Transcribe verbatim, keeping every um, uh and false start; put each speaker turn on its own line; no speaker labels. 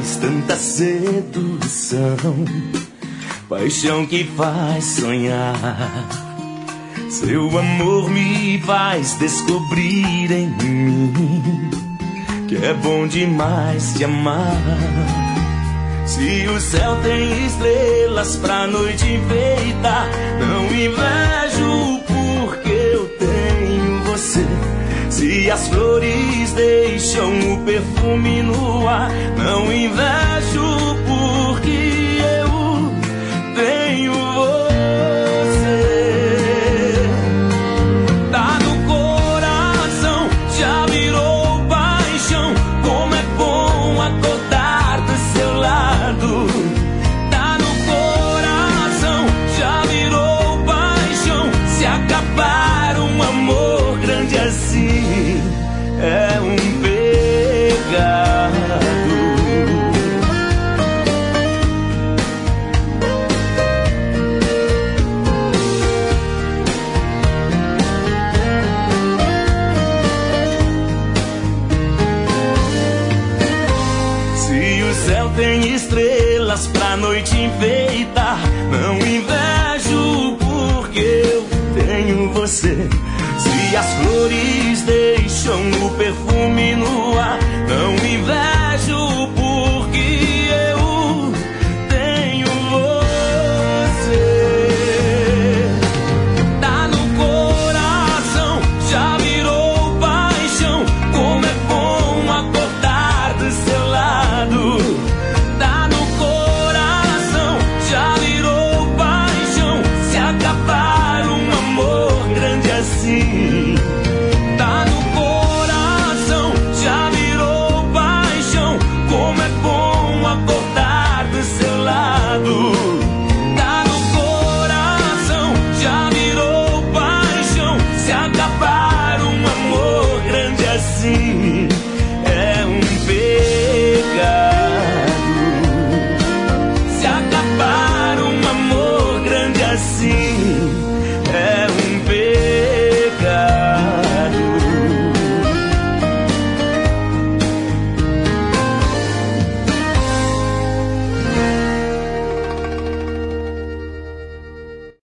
traz tanta sedução, paixão que faz sonhar. Seu amor me faz descobrir em mim que é bom demais te amar. Se o céu tem estrelas pra noite enfeitar, não invejo porque eu tenho você. Se as flores deixam o perfume no ar, não invejo porque eu tenho você. Tá no coração, já virou paixão. Como é bom acordar do seu lado. Tá no coração, já virou paixão. Se acabar um amor grande assim, é um pecado. Se o céu tem estrelas pra noite enfeitar, não invejo porque eu tenho você. Se as flores deixam o perfume no ar, não invejo